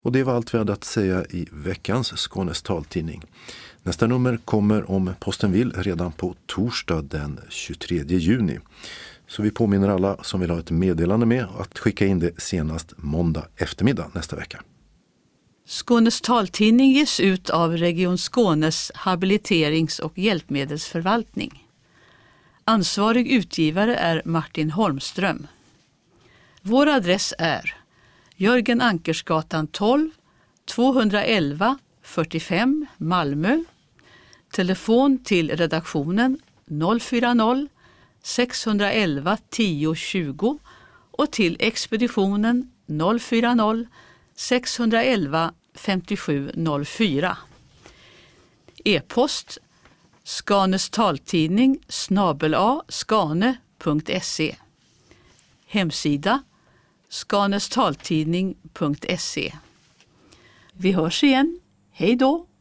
Och det var allt vi hade att säga i veckans Skånes taltidning. Nästa nummer kommer om posten vill redan på torsdag den 23 juni. Så vi påminner alla som vill ha ett meddelande med att skicka in det senast måndag eftermiddag nästa vecka. Skånes taltidning ges ut av Region Skånes habiliterings- och hjälpmedelsförvaltning. Ansvarig utgivare är Martin Holmström. Vår adress är Jörgen Ankersgatan 12, 211 45 Malmö. Telefon till redaktionen 040 611 10 20 och till expeditionen 040 611 5704. E-post Skanes taltidning @skane.se. Hemsida skanestaltidning.se. Vi hörs igen. Hej då!